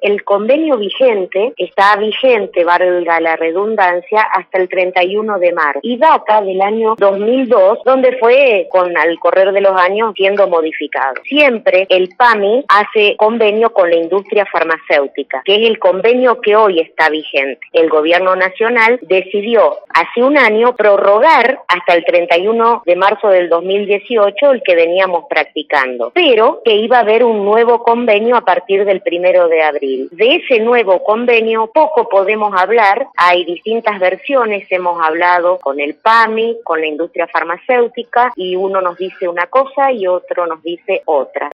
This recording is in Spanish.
El convenio vigente está vigente, valga la redundancia, hasta el 31 de marzo y data del año 2002, donde fue, al correr de los años, siendo modificado. Siempre el PAMI hace convenio con la industria farmacéutica, que es el convenio que hoy está vigente. El gobierno nacional decidió hace un año prorrogar hasta el 31 de marzo del 2018 el que veníamos practicando, pero que iba a haber un nuevo convenio a partir del 1 de abril. De ese nuevo convenio poco podemos hablar, hay distintas versiones, hemos hablado con el PAMI, con la industria farmacéutica, y uno nos dice una cosa y otro nos dice otra.